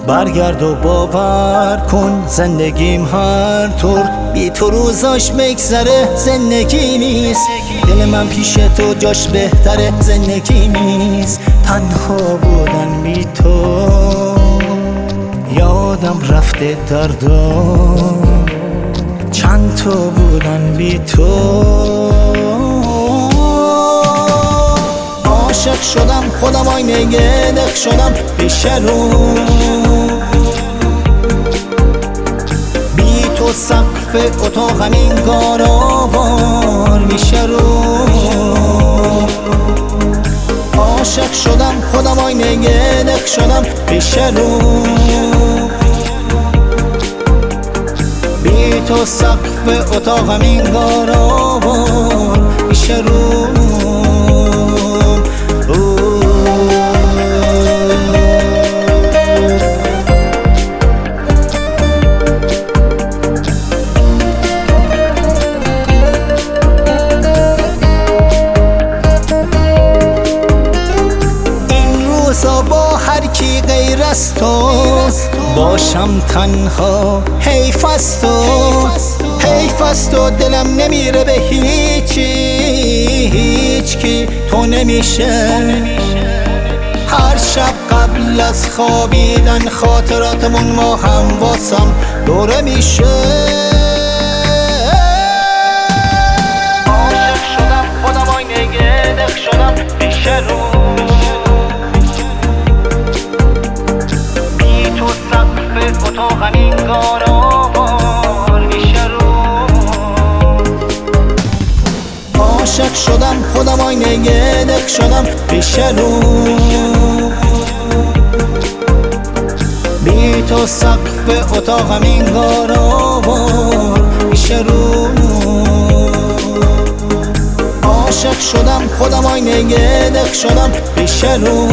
برگرد و باور کن زندگیم هر طور بی تو روزاش بگذره زندگی نیست. دل من پیش تو جاش بهتره زندگی نیست. تنها بودن بی تو یادم رفته دردم، چند تا بودن بی تو. عاشق شدم خودم آینه دق شدم پیش رو، بی تو سقف اتاقم انگار آوار میشه رو. عاشق شدم خودم آینه دق شدم پیش رو، بی تو سقف اتاقم انگار آوار میشه رو. با هر کی غیر از تو باشم تنها، حیف از تو، حیف از تو. دلم نمیره به هیچ کی تو نمیشه. هر شب قبل از خوابیدن خاطراتمون ما هم واسم دوره میشه. عاشق شدم خودم آینه دق شدم پیش رو، اتاقم انگار آوار میشه رو. عاشق شدم خودم آینه دق شدم پیش رو، بی تو سقف اتاقم انگار آوار میشه رو. عاشق شدم خودم آینه دق شدم پیش رو،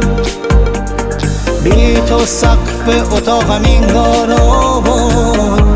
بی تو سقف اتاقم انگار آوار